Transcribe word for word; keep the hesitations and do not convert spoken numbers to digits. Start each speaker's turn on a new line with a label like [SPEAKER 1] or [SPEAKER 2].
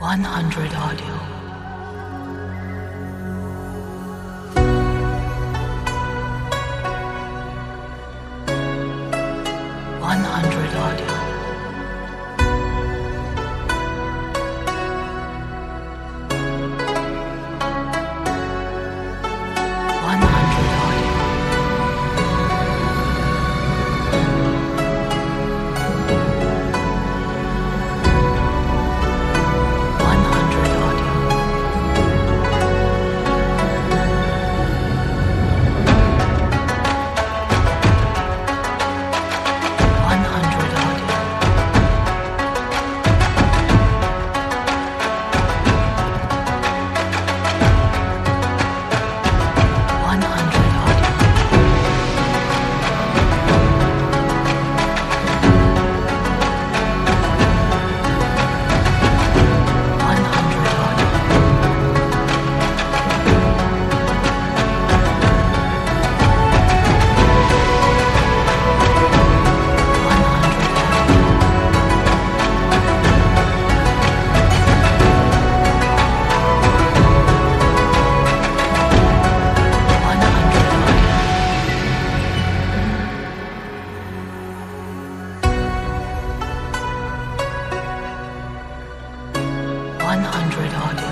[SPEAKER 1] one hundred Audio. one hundred Audio. one hundred Audio. one hundred Audio. one hundred Audio. one hundred Audio. one hundred Audio. one hundred one hundred Audio. one hundred Audio.